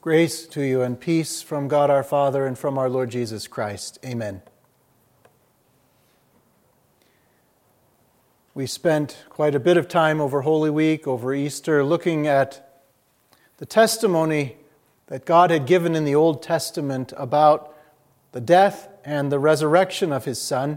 Grace to you and peace from God our Father and from our Lord Jesus Christ. Amen. We spent quite a bit of time over Holy Week, over Easter, looking at the testimony that God had given in the Old Testament about the death and the resurrection of His Son.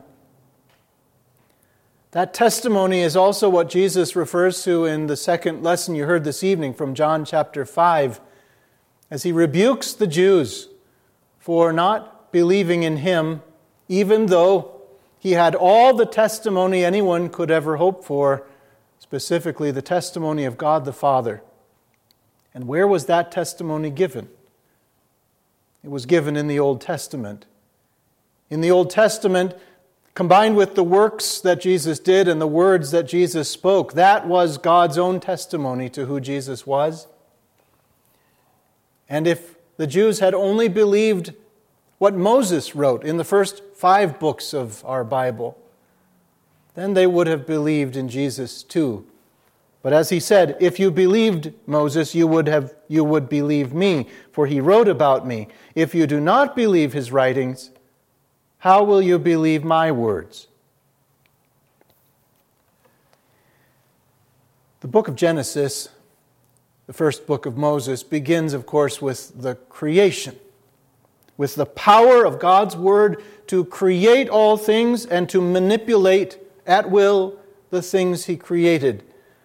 That testimony is also what Jesus refers to in the second lesson you heard this evening from John chapter 5, as He rebukes the Jews for not believing in Him, even though He had all the testimony anyone could ever hope for, specifically the testimony of God the Father. And where was that testimony given? It was given in the Old Testament. In the Old Testament, combined with the works that Jesus did and the words that Jesus spoke, that was God's own testimony to who Jesus was. And if the Jews had only believed what Moses wrote in the first 5 books of our Bible, then they would have believed in Jesus too. But as he said, if you believed Moses, you would believe me, for he wrote about me. If you do not believe his writings, how will you believe my words? The book of Genesis, the first book of Moses, begins, of course, with the creation, with the power of God's word to create all things and to manipulate at will the things He created.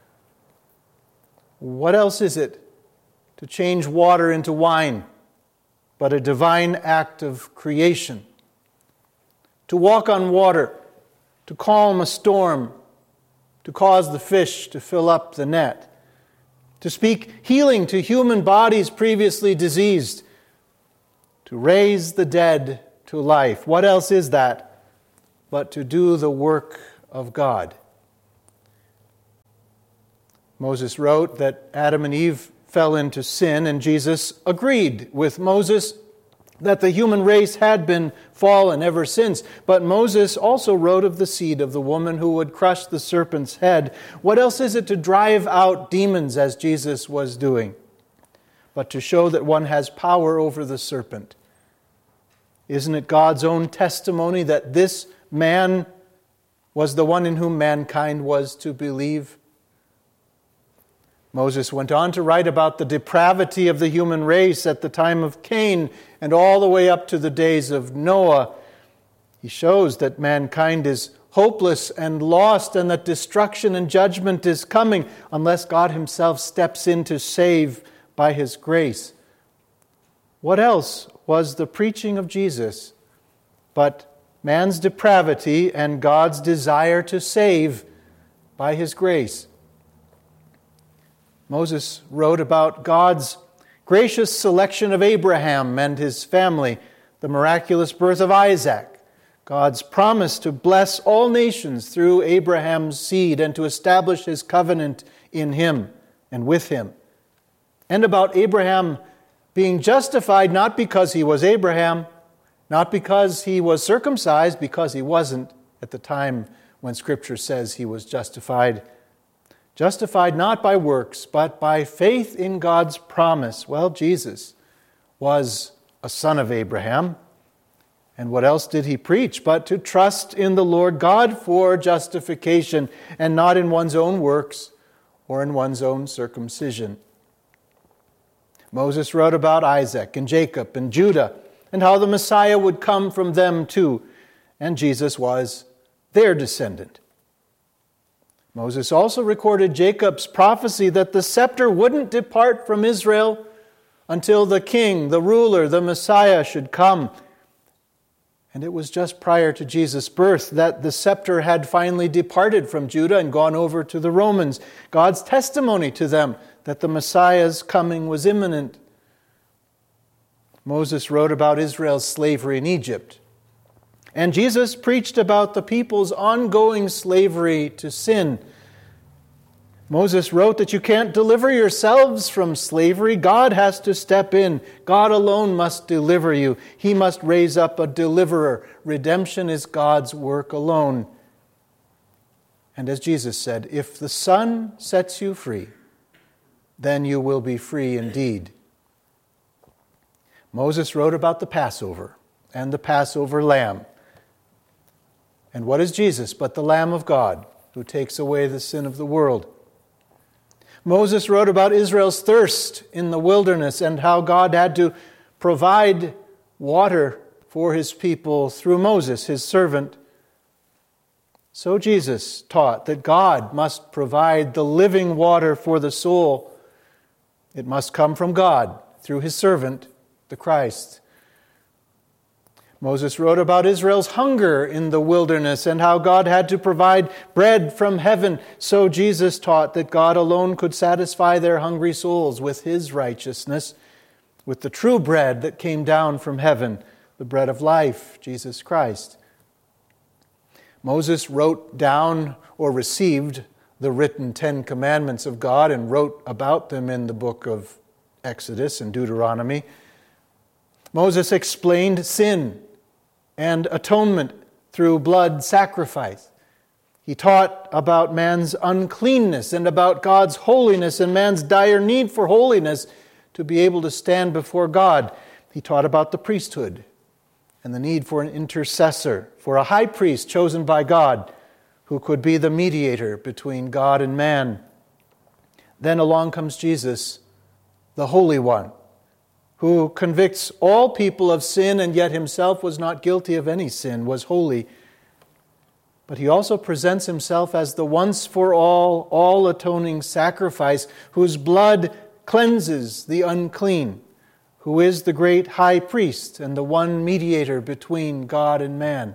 What else is it to change water into wine but a divine act of creation? To walk on water, to calm a storm, to cause the fish to fill up the net, to speak healing to human bodies previously diseased, to raise the dead to life. What else is that but to do the work of God? Moses wrote that Adam and Eve fell into sin, and Jesus agreed with Moses that the human race had been fallen ever since. But Moses also wrote of the seed of the woman who would crush the serpent's head. What else is it to drive out demons as Jesus was doing, but to show that one has power over the serpent? Isn't it God's own testimony that this man was the one in whom mankind was to believe? Moses went on to write about the depravity of the human race at the time of Cain and all the way up to the days of Noah. He shows that mankind is hopeless and lost and that destruction and judgment is coming unless God Himself steps in to save by His grace. What else was the preaching of Jesus but man's depravity and God's desire to save by His grace? Moses wrote about God's gracious selection of Abraham and his family, the miraculous birth of Isaac, God's promise to bless all nations through Abraham's seed and to establish His covenant in him and with him, and about Abraham being justified not because he was Abraham, not because he was circumcised, because he wasn't at the time when Scripture says he was justified. Justified not by works, but by faith in God's promise. Well, Jesus was a son of Abraham. And what else did He preach but to trust in the Lord God for justification and not in one's own works or in one's own circumcision? Moses wrote about Isaac and Jacob and Judah and how the Messiah would come from them too. And Jesus was their descendant. Moses also recorded Jacob's prophecy that the scepter wouldn't depart from Israel until the king, the ruler, the Messiah should come. And it was just prior to Jesus' birth that the scepter had finally departed from Judah and gone over to the Romans. God's testimony to them that the Messiah's coming was imminent. Moses wrote about Israel's slavery in Egypt. And Jesus preached about the people's ongoing slavery to sin. Moses wrote that you can't deliver yourselves from slavery. God has to step in. God alone must deliver you. He must raise up a deliverer. Redemption is God's work alone. And as Jesus said, if the Son sets you free, then you will be free indeed. Moses wrote about the Passover and the Passover lamb. And what is Jesus but the Lamb of God who takes away the sin of the world? Moses wrote about Israel's thirst in the wilderness and how God had to provide water for his people through Moses, his servant. So Jesus taught that God must provide the living water for the soul. It must come from God through his servant, the Christ. Moses wrote about Israel's hunger in the wilderness and how God had to provide bread from heaven. So Jesus taught that God alone could satisfy their hungry souls with his righteousness, with the true bread that came down from heaven, the bread of life, Jesus Christ. Moses wrote down or received the written 10 Commandments of God and wrote about them in the book of Exodus and Deuteronomy. Moses explained sin and atonement through blood sacrifice. He taught about man's uncleanness and about God's holiness and man's dire need for holiness to be able to stand before God. He taught about the priesthood and the need for an intercessor, for a high priest chosen by God who could be the mediator between God and man. Then along comes Jesus, the Holy One, who convicts all people of sin and yet himself was not guilty of any sin, was holy. But he also presents himself as the once-for-all, all-atoning sacrifice whose blood cleanses the unclean, who is the great high priest and the one mediator between God and man.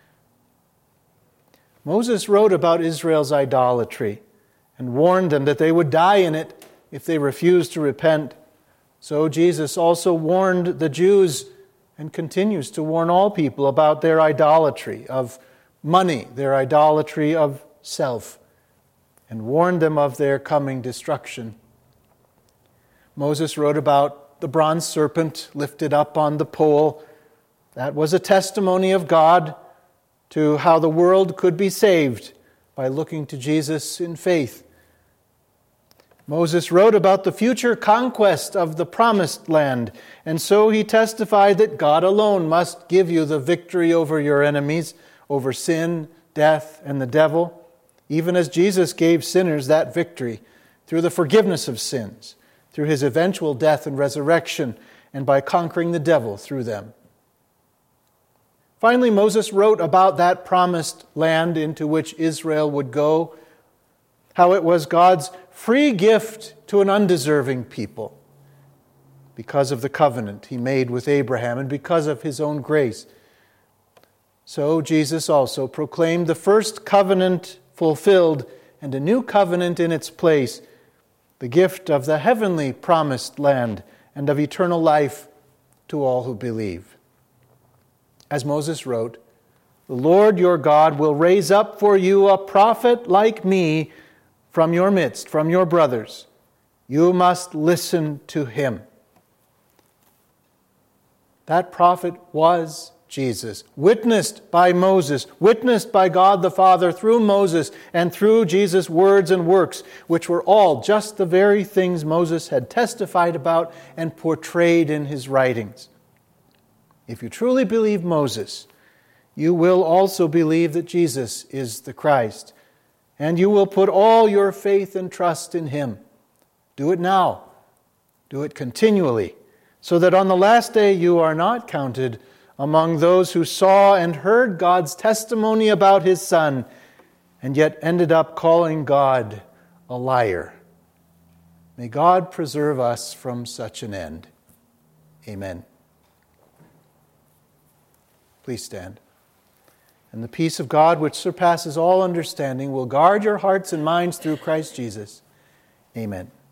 Moses wrote about Israel's idolatry and warned them that they would die in it if they refused to repent. So Jesus also warned the Jews and continues to warn all people about their idolatry of money, their idolatry of self, and warned them of their coming destruction. Moses wrote about the bronze serpent lifted up on the pole. That was a testimony of God to how the world could be saved by looking to Jesus in faith. Moses wrote about the future conquest of the promised land, and so he testified that God alone must give you the victory over your enemies, over sin, death, and the devil, even as Jesus gave sinners that victory through the forgiveness of sins, through his eventual death and resurrection, and by conquering the devil through them. Finally, Moses wrote about that promised land into which Israel would go, how it was God's free gift to an undeserving people because of the covenant he made with Abraham and because of his own grace. So Jesus also proclaimed the first covenant fulfilled and a new covenant in its place, the gift of the heavenly promised land and of eternal life to all who believe. As Moses wrote, "The Lord your God will raise up for you a prophet like me from your midst, from your brothers. You must listen to him." That prophet was Jesus, witnessed by Moses, witnessed by God the Father through Moses and through Jesus' words and works, which were all just the very things Moses had testified about and portrayed in his writings. If you truly believe Moses, you will also believe that Jesus is the Christ, and you will put all your faith and trust in him. Do it now. Do it continually, so that on the last day you are not counted among those who saw and heard God's testimony about his Son, and yet ended up calling God a liar. May God preserve us from such an end. Amen. Please stand. And the peace of God, which surpasses all understanding, will guard your hearts and minds through Christ Jesus. Amen.